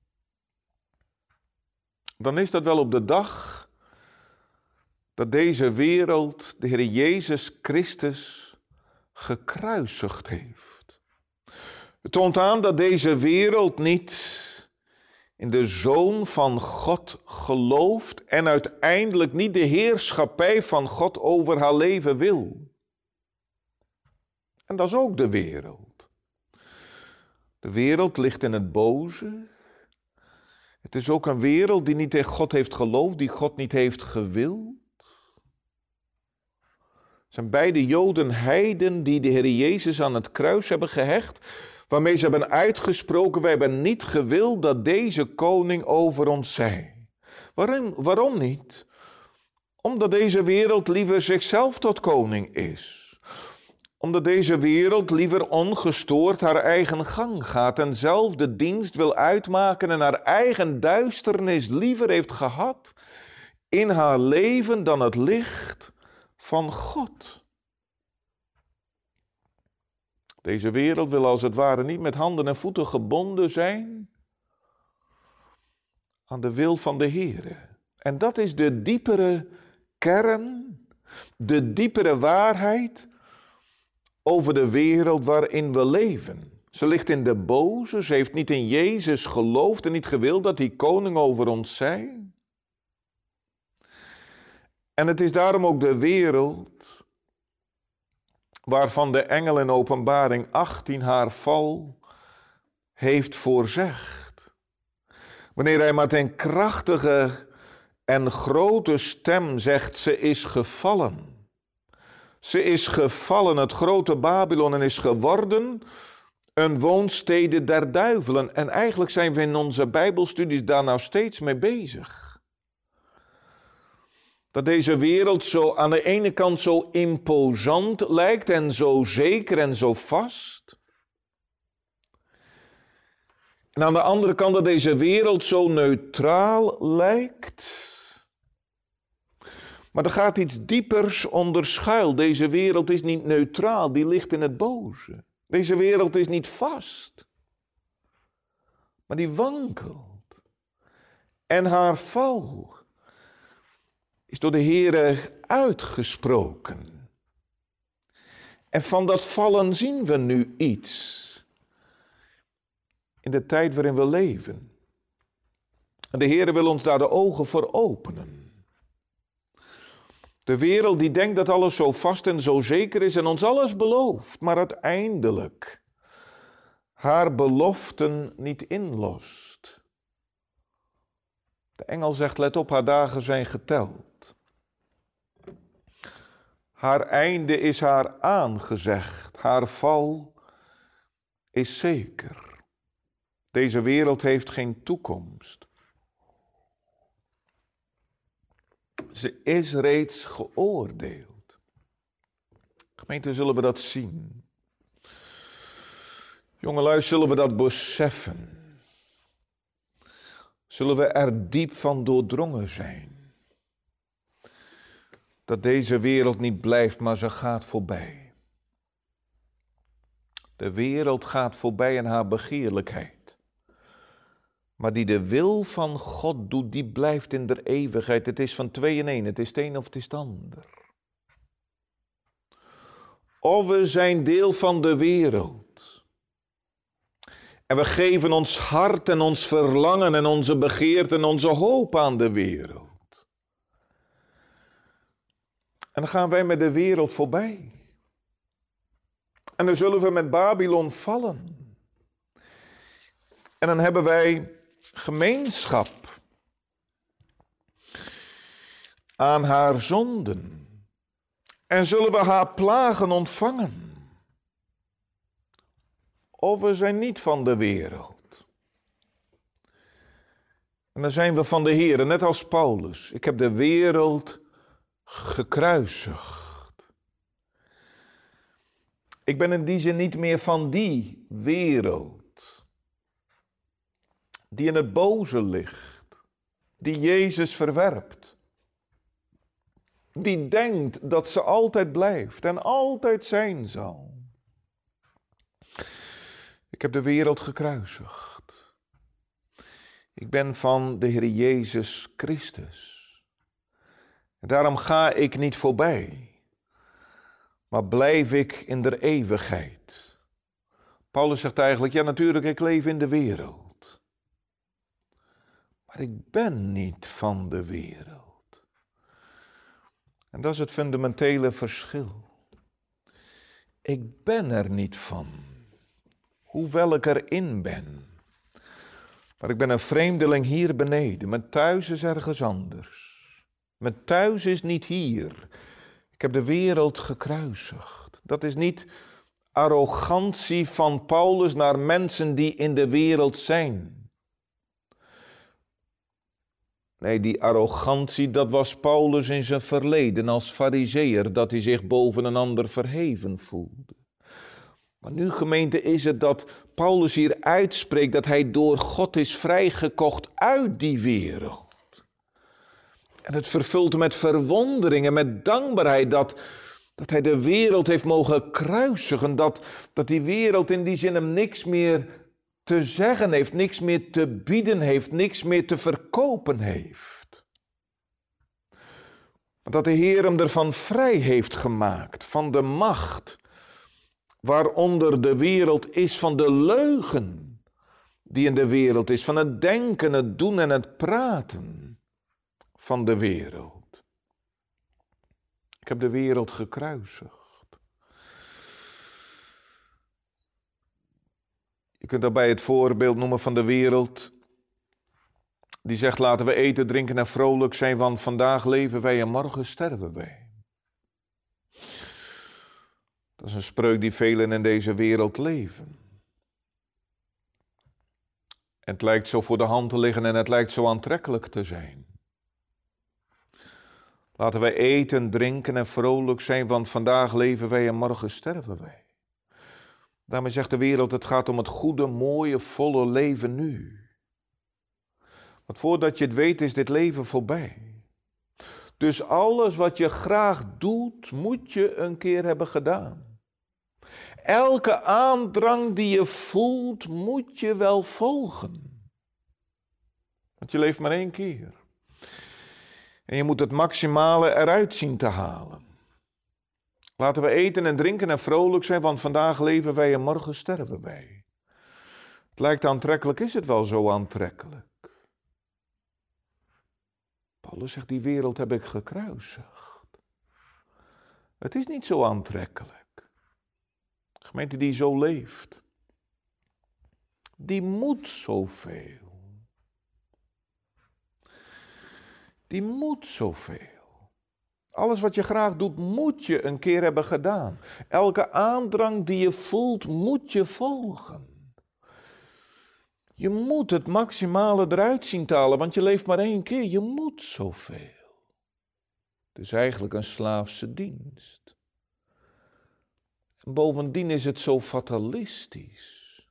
A: dan is dat wel op de dag dat deze wereld de Heer Jezus Christus gekruisigd heeft. Het toont aan dat deze wereld niet in de Zoon van God gelooft en uiteindelijk niet de heerschappij van God over haar leven wil. En dat is ook de wereld. De wereld ligt in het boze. Het is ook een wereld die niet in God heeft geloofd, die God niet heeft gewild. Het zijn beide Joden heiden die de Heer Jezus aan het kruis hebben gehecht, waarmee ze hebben uitgesproken, wij hebben niet gewild dat deze koning over ons zij. Waarom, waarom niet? Omdat deze wereld liever zichzelf tot koning is. Omdat deze wereld liever ongestoord haar eigen gang gaat en zelf de dienst wil uitmaken en haar eigen duisternis liever heeft gehad in haar leven dan het licht van God. Deze wereld wil als het ware niet met handen en voeten gebonden zijn aan de wil van de Heere. En dat is de diepere kern, de diepere waarheid over de wereld waarin we leven. Ze ligt in de boze, ze heeft niet in Jezus geloofd en niet gewild dat hij koning over ons zij. En het is daarom ook de wereld waarvan de engel in Openbaring achttien haar val heeft voorzegd. Wanneer hij met een krachtige en grote stem zegt, ze is gevallen. Ze is gevallen, het grote Babylon, en is geworden een woonstede der duivelen. En eigenlijk zijn we in onze Bijbelstudies daar nou steeds mee bezig. Dat deze wereld zo aan de ene kant zo imposant lijkt en zo zeker en zo vast. En aan de andere kant dat deze wereld zo neutraal lijkt. Maar er gaat iets diepers onder schuil. Deze wereld is niet neutraal, die ligt in het boze. Deze wereld is niet vast, maar die wankelt. En haar val is door de Heere uitgesproken. En van dat vallen zien we nu iets in de tijd waarin we leven. En de Heere wil ons daar de ogen voor openen. De wereld die denkt dat alles zo vast en zo zeker is en ons alles belooft, maar uiteindelijk haar beloften niet inlost. De engel zegt, let op, haar dagen zijn geteld. Haar einde is haar aangezegd, haar val is zeker. Deze wereld heeft geen toekomst. Ze is reeds geoordeeld. Gemeente, zullen we dat zien? Jongelui, zullen we dat beseffen? Zullen we er diep van doordrongen zijn? Dat deze wereld niet blijft, maar ze gaat voorbij. De wereld gaat voorbij in haar begeerlijkheid. Maar die de wil van God doet, die blijft in der eeuwigheid. Het is van twee in één, het is het een of het is het ander. Of we zijn deel van de wereld. En we geven ons hart en ons verlangen en onze begeerte en onze hoop aan de wereld. En dan gaan wij met de wereld voorbij. En dan zullen we met Babylon vallen. En dan hebben wij gemeenschap aan haar zonden. En zullen we haar plagen ontvangen. Of we zijn niet van de wereld. En dan zijn we van de Heer, net als Paulus. Ik heb de wereld gekruisigd. Ik ben in die zin niet meer van die wereld, die in het boze ligt, die Jezus verwerpt, die denkt dat ze altijd blijft en altijd zijn zal. Ik heb de wereld gekruisigd. Ik ben van de Heer Jezus Christus. En daarom ga ik niet voorbij, maar blijf ik in der eeuwigheid. Paulus zegt eigenlijk, ja natuurlijk, ik leef in de wereld. Maar ik ben niet van de wereld. En dat is het fundamentele verschil. Ik ben er niet van, hoewel ik erin ben. Maar ik ben een vreemdeling hier beneden. Mijn thuis is ergens anders. Mijn thuis is niet hier. Ik heb de wereld gekruisigd. Dat is niet arrogantie van Paulus naar mensen die in de wereld zijn. Nee, die arrogantie, dat was Paulus in zijn verleden als farizeeër, dat hij zich boven een ander verheven voelde. Maar nu, gemeente, is het dat Paulus hier uitspreekt dat hij door God is vrijgekocht uit die wereld. En het vervult hem met verwondering en met dankbaarheid dat, dat hij de wereld heeft mogen kruisigen. Dat, dat die wereld in die zin hem niks meer te zeggen heeft, niks meer te bieden heeft, niks meer te verkopen heeft. Maar dat de Heer hem ervan vrij heeft gemaakt, van de macht waaronder de wereld is, van de leugen die in de wereld is, van het denken, het doen en het praten van de wereld. Ik heb de wereld gekruisigd. Je kunt daarbij het voorbeeld noemen van de wereld die zegt, laten we eten, drinken en vrolijk zijn, want vandaag leven wij en morgen sterven wij. Dat is een spreuk die velen in deze wereld leven. En het lijkt zo voor de hand te liggen en het lijkt zo aantrekkelijk te zijn. Laten wij eten, drinken en vrolijk zijn, want vandaag leven wij en morgen sterven wij. Daarmee zegt de wereld, het gaat om het goede, mooie, volle leven nu. Want voordat je het weet is dit leven voorbij. Dus alles wat je graag doet, moet je een keer hebben gedaan. Elke aandrang die je voelt, moet je wel volgen. Want je leeft maar één keer. En je moet het maximale eruit zien te halen. Laten we eten en drinken en vrolijk zijn, want vandaag leven wij en morgen sterven wij. Het lijkt aantrekkelijk, is het wel zo aantrekkelijk? Paulus zegt, die wereld heb ik gekruisigd. Het is niet zo aantrekkelijk. De gemeente die zo leeft, die moet zoveel. Die moet zoveel. Alles wat je graag doet, moet je een keer hebben gedaan. Elke aandrang die je voelt, moet je volgen. Je moet het maximale eruit zien te halen, want je leeft maar één keer. Je moet zoveel. Het is eigenlijk een slaafse dienst. En bovendien is het zo fatalistisch.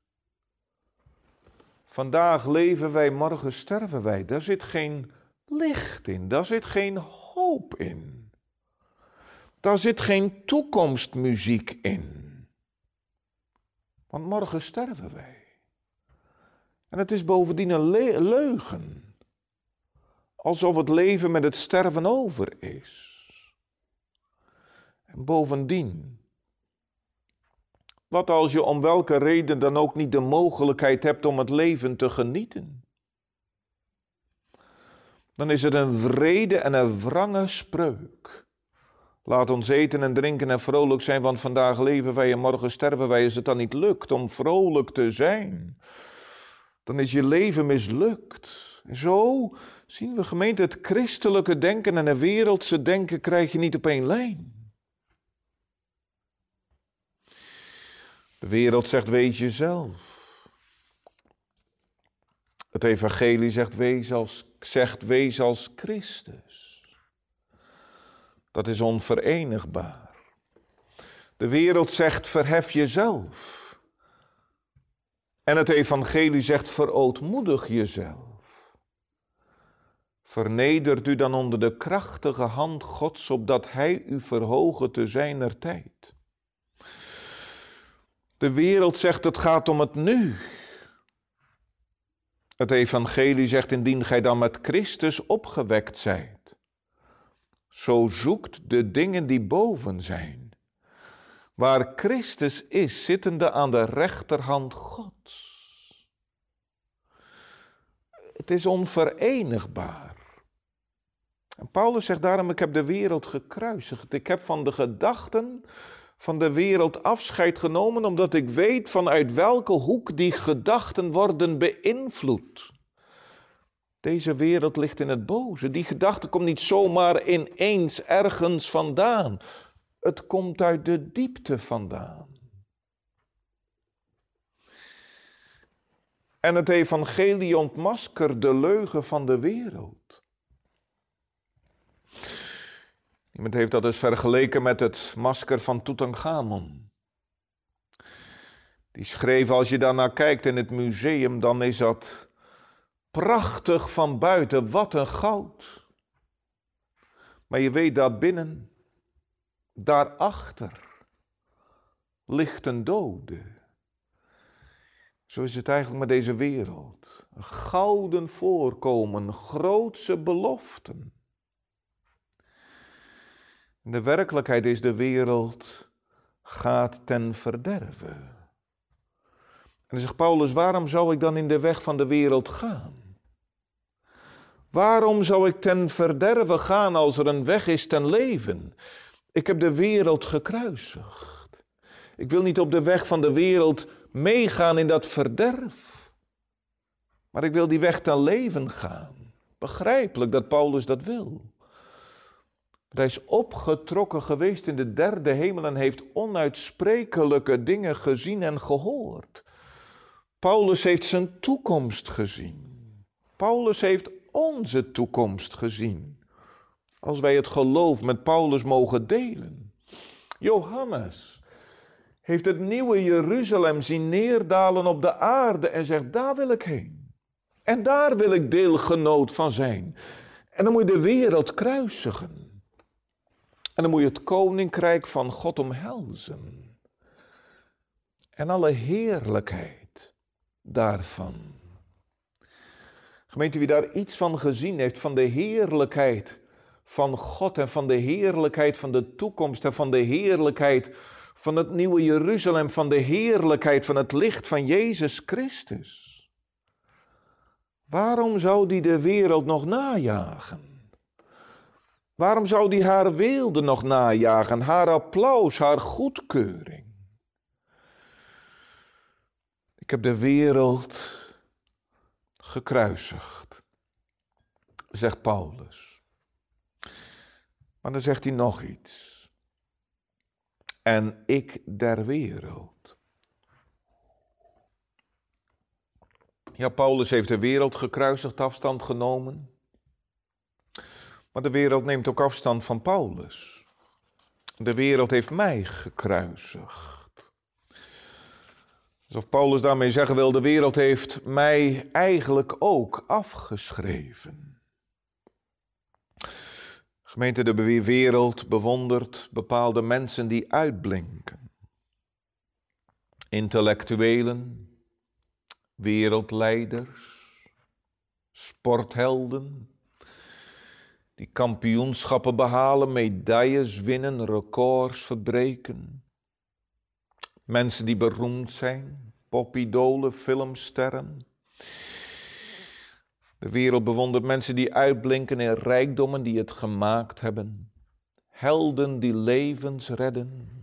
A: Vandaag leven wij, morgen sterven wij. Daar zit geen licht in, daar zit geen hoop in. Daar zit geen toekomstmuziek in. Want morgen sterven wij. En het is bovendien een le- leugen. Alsof het leven met het sterven over is. En bovendien, wat als je om welke reden dan ook niet de mogelijkheid hebt om het leven te genieten? Dan is het een wrede en een wrange spreuk. Laat ons eten en drinken en vrolijk zijn, want vandaag leven wij en morgen sterven wij. Als het dan niet lukt om vrolijk te zijn, dan is je leven mislukt. En zo zien we, gemeente, het christelijke denken en het wereldse denken krijg je niet op één lijn. De wereld zegt, wees jezelf. Het evangelie zegt, wees als, zegt, wees als Christus. Dat is onverenigbaar. De wereld zegt, verhef jezelf. En het evangelie zegt, verootmoedig jezelf. Vernedert u dan onder de krachtige hand Gods, opdat hij u verhoge te zijner tijd. De wereld zegt, het gaat om het nu. Het evangelie zegt, indien gij dan met Christus opgewekt zijt, zo zoekt de dingen die boven zijn, waar Christus is, zittende aan de rechterhand Gods. Het is onverenigbaar. En Paulus zegt daarom, ik heb de wereld gekruisigd. Ik heb van de gedachten van de wereld afscheid genomen, omdat ik weet vanuit welke hoek die gedachten worden beïnvloed. Deze wereld ligt in het boze. Die gedachte komt niet zomaar ineens ergens vandaan. Het komt uit de diepte vandaan. En het evangelie ontmaskert de leugen van de wereld. Iemand heeft dat eens vergeleken met het masker van Tutankhamon. Die schreef, als je daarnaar kijkt in het museum, dan is dat prachtig van buiten, wat een goud. Maar je weet, daarbinnen, daarachter, ligt een dode. Zo is het eigenlijk met deze wereld. Een gouden voorkomen, grootse beloften. De werkelijkheid is, de wereld gaat ten verderve. En dan zegt Paulus, waarom zou ik dan in de weg van de wereld gaan? Waarom zou ik ten verderve gaan als er een weg is ten leven? Ik heb de wereld gekruisigd. Ik wil niet op de weg van de wereld meegaan in dat verderf. Maar ik wil die weg ten leven gaan. Begrijpelijk dat Paulus dat wil. Hij is opgetrokken geweest in de derde hemel en heeft onuitsprekelijke dingen gezien en gehoord. Paulus heeft zijn toekomst gezien. Paulus heeft onze toekomst gezien. Als wij het geloof met Paulus mogen delen. Johannes heeft het nieuwe Jeruzalem zien neerdalen op de aarde en zegt, daar wil ik heen. En daar wil ik deelgenoot van zijn. En dan moet je de wereld kruisigen. En dan moet je het koninkrijk van God omhelzen. En alle heerlijkheid daarvan. Gemeente, wie daar iets van gezien heeft, van de heerlijkheid van God en van de heerlijkheid van de toekomst en van de heerlijkheid van het nieuwe Jeruzalem, van de heerlijkheid van het licht van Jezus Christus. Waarom zou die de wereld nog najagen? Waarom zou die haar weelde nog najagen, haar applaus, haar goedkeuring? Ik heb de wereld gekruisigd, zegt Paulus. Maar dan zegt hij nog iets. En ik der wereld. Ja, Paulus heeft de wereld gekruisigd, afstand genomen. Maar de wereld neemt ook afstand van Paulus. De wereld heeft mij gekruisigd. Alsof Paulus daarmee zeggen wil, de wereld heeft mij eigenlijk ook afgeschreven. Gemeente, de wereld bewondert bepaalde mensen die uitblinken. Intellectuelen, wereldleiders, sporthelden, die kampioenschappen behalen, medailles winnen, records verbreken. Mensen die beroemd zijn, popidolen, filmsterren. De wereld bewondert mensen die uitblinken in rijkdommen die het gemaakt hebben. Helden die levens redden.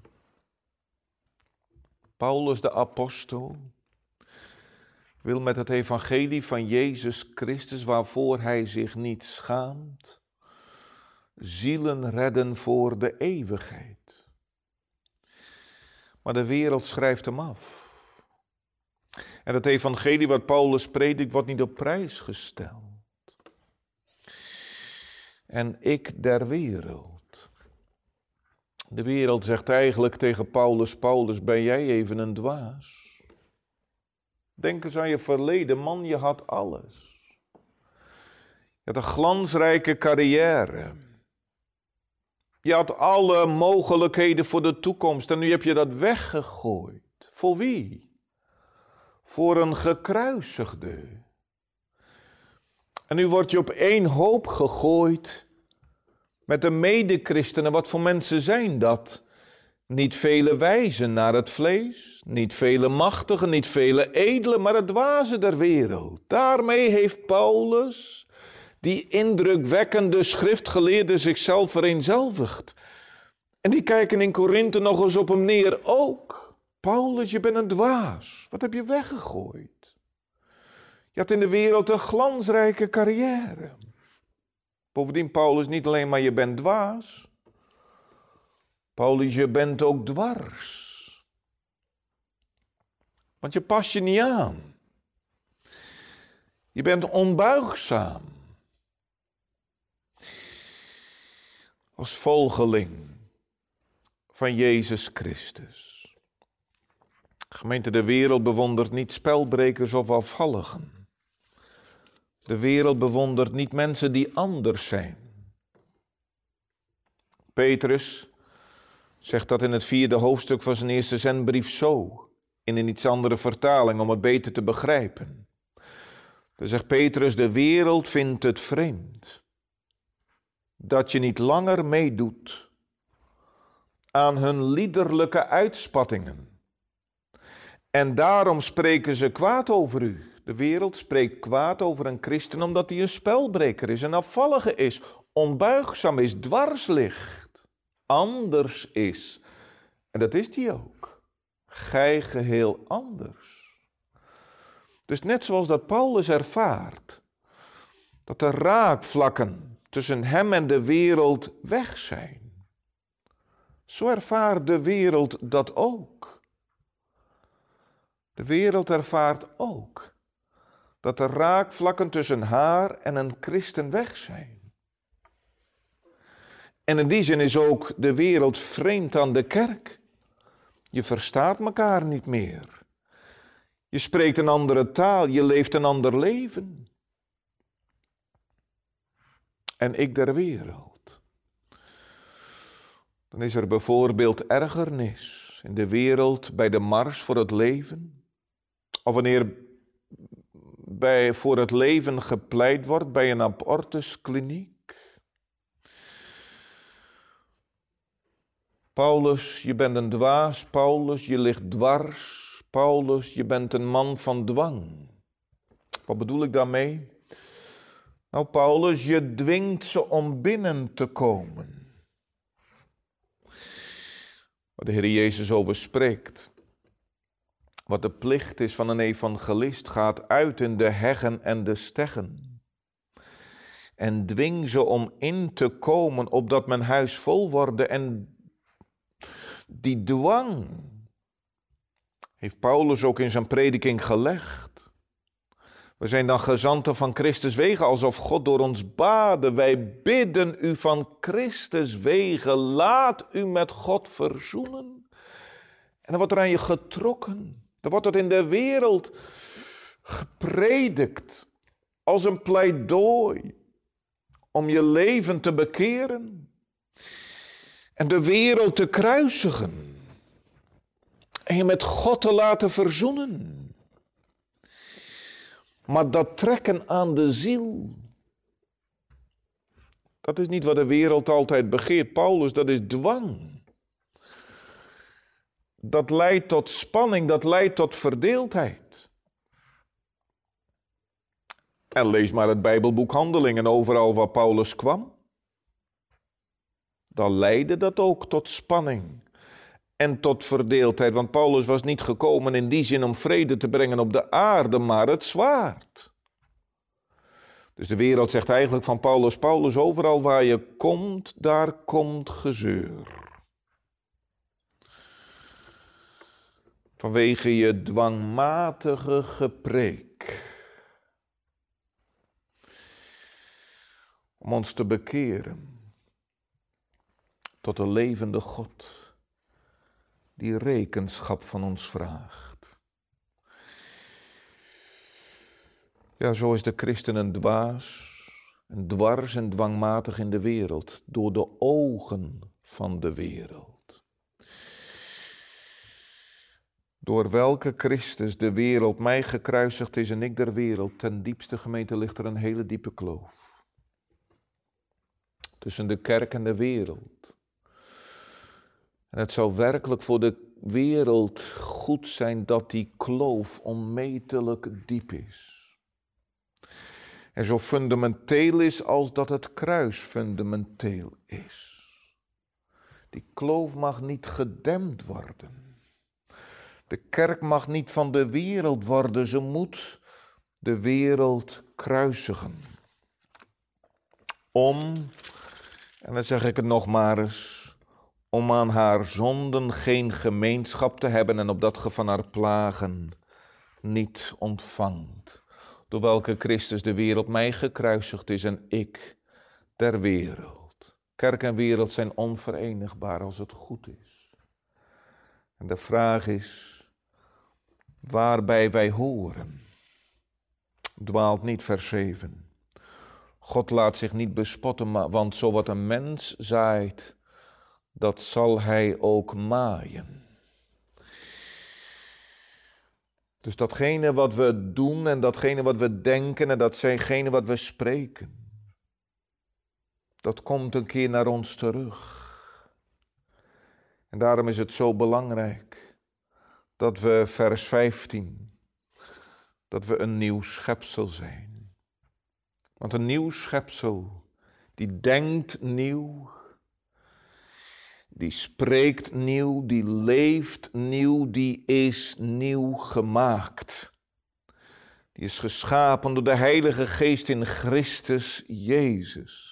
A: Paulus de apostel wil met het evangelie van Jezus Christus, waarvoor hij zich niet schaamt, zielen redden voor de eeuwigheid. Maar de wereld schrijft hem af. En het evangelie wat Paulus predikt wordt niet op prijs gesteld. En ik der wereld. De wereld zegt eigenlijk tegen Paulus, Paulus, ben jij even een dwaas? Denk eens aan je verleden, man, je had alles. Je had een glansrijke carrière. Je had alle mogelijkheden voor de toekomst en nu heb je dat weggegooid. Voor wie? Voor een gekruisigde. En nu word je op één hoop gegooid met de medechristenen. Wat voor mensen zijn dat? Niet vele wijzen naar het vlees, niet vele machtigen, niet vele edelen, maar het dwaze der wereld. Daarmee heeft Paulus, die indrukwekkende schriftgeleerde, zichzelf vereenzelvigd. En die kijken in Korinthe nog eens op hem neer ook. Paulus, je bent een dwaas. Wat heb je weggegooid? Je had in de wereld een glansrijke carrière. Bovendien, Paulus, niet alleen maar je bent dwaas. Paulus, je bent ook dwars. Want je past je niet aan. Je bent onbuigzaam. Als volgeling van Jezus Christus. Gemeente, de wereld bewondert niet spelbrekers of afvalligen. De wereld bewondert niet mensen die anders zijn. Petrus zegt dat in het vierde hoofdstuk van zijn eerste zendbrief zo, in een iets andere vertaling om het beter te begrijpen. Dan zegt Petrus, de wereld vindt het vreemd dat je niet langer meedoet aan hun liederlijke uitspattingen. En daarom spreken ze kwaad over u. De wereld spreekt kwaad over een christen omdat hij een spelbreker is, een afvallige is, onbuigzaam is, dwars ligt, anders is. En dat is die ook. Gij geheel anders. Dus net zoals dat Paulus ervaart, dat de raakvlakken tussen hem en de wereld weg zijn. Zo ervaart de wereld dat ook. De wereld ervaart ook dat de raakvlakken tussen haar en een christen weg zijn. En in die zin is ook de wereld vreemd aan de kerk. Je verstaat elkaar niet meer. Je spreekt een andere taal, je leeft een ander leven. En ik der wereld. Dan is er bijvoorbeeld ergernis in de wereld bij de mars voor het leven. Of wanneer bij, voor het leven gepleit wordt bij een abortuskliniek. Paulus, je bent een dwaas. Paulus, je ligt dwars. Paulus, je bent een man van dwang. Wat bedoel ik daarmee? Nou, Paulus, je dwingt ze om binnen te komen. Waar de Heer Jezus over spreekt. Wat de plicht is van een evangelist gaat uit in de heggen en de steggen. En dwing ze om in te komen, opdat mijn huis vol worden. En die dwang heeft Paulus ook in zijn prediking gelegd. We zijn dan gezanten van Christus wegen, alsof God door ons baden. Wij bidden u van Christus wegen, laat u met God verzoenen. En dan wordt er aan je getrokken. Dan wordt het in de wereld gepredikt als een pleidooi om je leven te bekeren en de wereld te kruisigen en je met God te laten verzoenen. Maar dat trekken aan de ziel, dat is niet wat de wereld altijd begeert. Paulus, dat is dwang. Dat leidt tot spanning, dat leidt tot verdeeldheid. En lees maar het Bijbelboek Handelingen, overal waar Paulus kwam. Dan leidde dat ook tot spanning en tot verdeeldheid. Want Paulus was niet gekomen in die zin om vrede te brengen op de aarde, maar het zwaard. Dus de wereld zegt eigenlijk van Paulus, Paulus, overal waar je komt, daar komt gezeur. Vanwege je dwangmatige gepreek. Om ons te bekeren. tot de levende God, die rekenschap van ons vraagt. Ja, zo is de christen een dwaas, een dwars en dwangmatig in de wereld, door de ogen van de wereld. Door welke Christus de wereld mij gekruisigd is en ik der wereld, ten diepste gemeente ligt er een hele diepe kloof. Tussen de kerk en de wereld. En het zou werkelijk voor de wereld goed zijn dat die kloof onmetelijk diep is. En zo fundamenteel is als dat het kruis fundamenteel is. Die kloof mag niet gedempt worden. De kerk mag niet van de wereld worden, ze moet de wereld kruisigen. Om, en dan zeg ik het nog maar eens, om aan haar zonden geen gemeenschap te hebben en opdat ge van haar plagen niet ontvangt. Door welke Christus de wereld mij gekruisigd is en ik der wereld. Kerk en wereld zijn onverenigbaar als het goed is. En de vraag is waarbij wij horen. Dwaalt niet, vers zeven. God laat zich niet bespotten, want zo wat een mens zaait, dat zal hij ook maaien. Dus datgene wat we doen en datgene wat we denken en datgene wat we spreken, dat komt een keer naar ons terug. En daarom is het zo belangrijk dat we, vers vijftien, dat we een nieuw schepsel zijn. Want een nieuw schepsel, die denkt nieuw, die spreekt nieuw, die leeft nieuw, die is nieuw gemaakt. Die is geschapen door de Heilige Geest in Christus Jezus.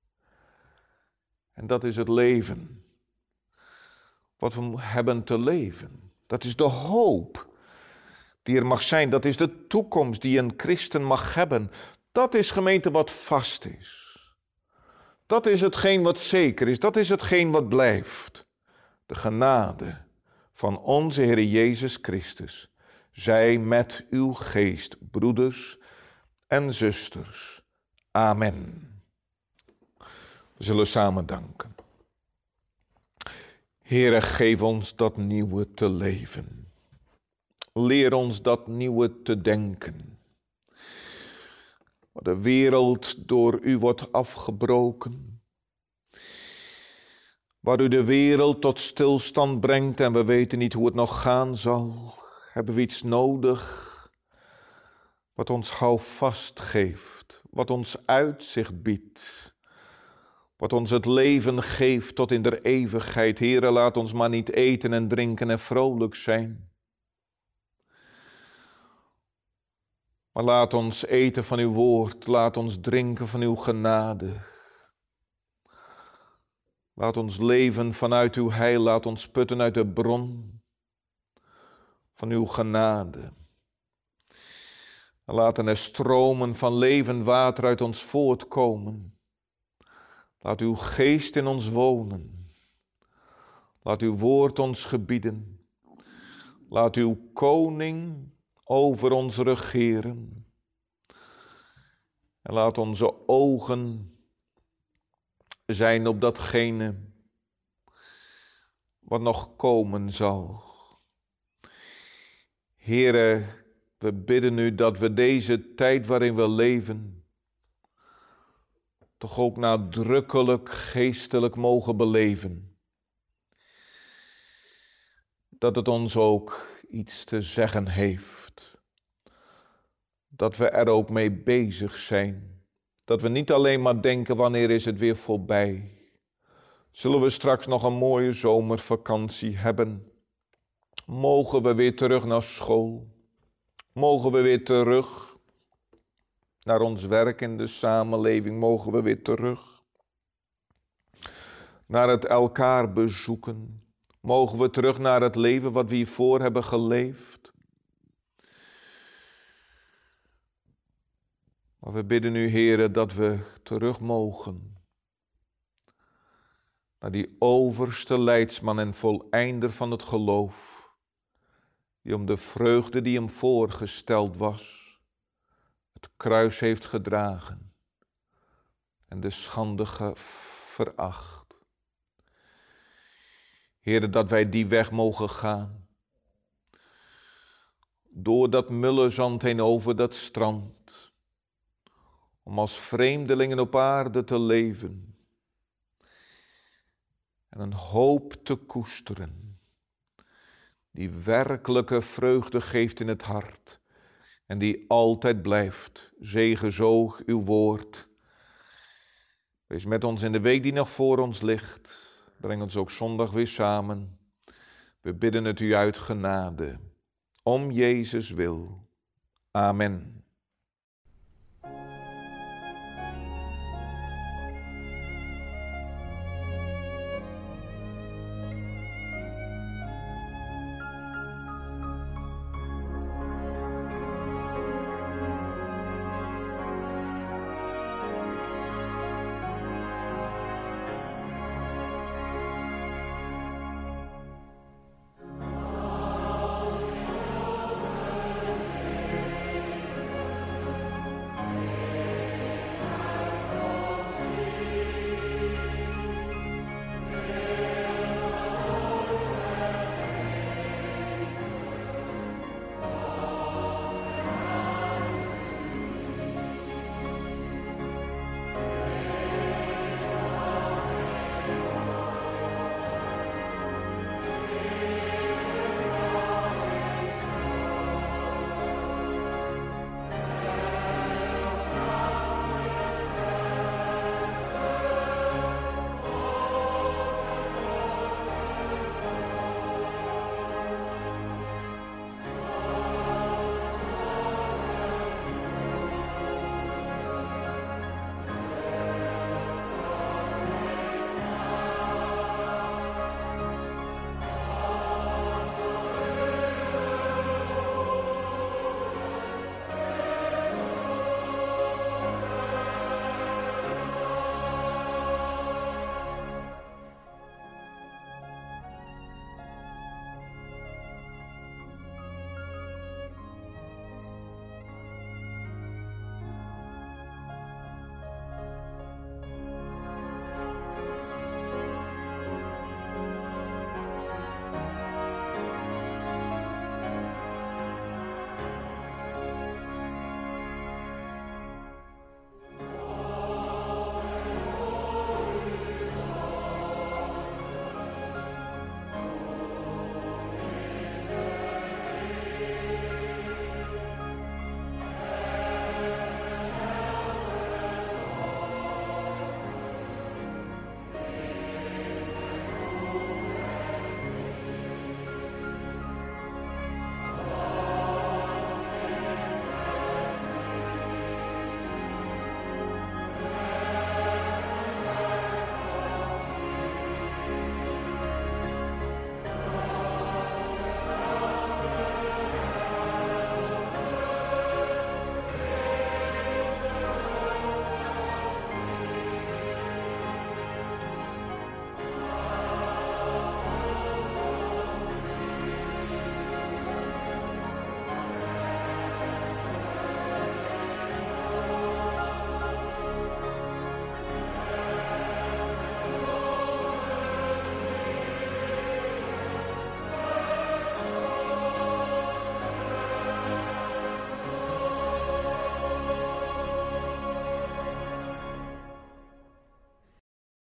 A: En dat is het leven. Wat we hebben te leven. Dat is de hoop die er mag zijn. Dat is de toekomst die een christen mag hebben. Dat is, gemeente, wat vast is. Dat is hetgeen wat zeker is. Dat is hetgeen wat blijft. De genade van onze Heer Jezus Christus zij met uw geest, broeders en zusters. Amen. We zullen samen danken. Heere, geef ons dat nieuwe te leven. Leer ons dat nieuwe te denken. Waar de wereld door u wordt afgebroken. Waar u de wereld tot stilstand brengt en we weten niet hoe het nog gaan zal. Hebben we iets nodig wat ons houvast geeft. Wat ons uitzicht biedt. Wat ons het leven geeft tot in der eeuwigheid. Heere, laat ons maar niet eten en drinken en vrolijk zijn. Maar laat ons eten van uw woord. Laat ons drinken van uw genade. Laat ons leven vanuit uw heil. Laat ons putten uit de bron van uw genade. Laten er stromen van levend water uit ons voortkomen. Laat uw geest in ons wonen. Laat uw woord ons gebieden. Laat uw koning over ons regeren. En laat onze ogen zijn op datgene wat nog komen zal. Heere, we bidden u dat we deze tijd waarin we leven toch ook nadrukkelijk geestelijk mogen beleven. Dat het ons ook iets te zeggen heeft. Dat we er ook mee bezig zijn. Dat we niet alleen maar denken, wanneer is het weer voorbij? Zullen we straks nog een mooie zomervakantie hebben? Mogen we weer terug naar school? Mogen we weer terug naar ons werk in de samenleving? Mogen we weer terug naar het elkaar bezoeken? Mogen we terug naar het leven wat we hiervoor hebben geleefd? Maar we bidden u, Heere, dat we terug mogen naar die overste leidsman en voleinder van het geloof, die om de vreugde die hem voorgesteld was, het kruis heeft gedragen en de schande ge- veracht. Heere, dat wij die weg mogen gaan, door dat mulle zand heen over dat strand, om als vreemdelingen op aarde te leven en een hoop te koesteren, die werkelijke vreugde geeft in het hart en die altijd blijft. Zegenzoog uw woord. Wees met ons in de week die nog voor ons ligt. Breng ons ook zondag weer samen. We bidden het u uit genade. Om Jezus wil. Amen.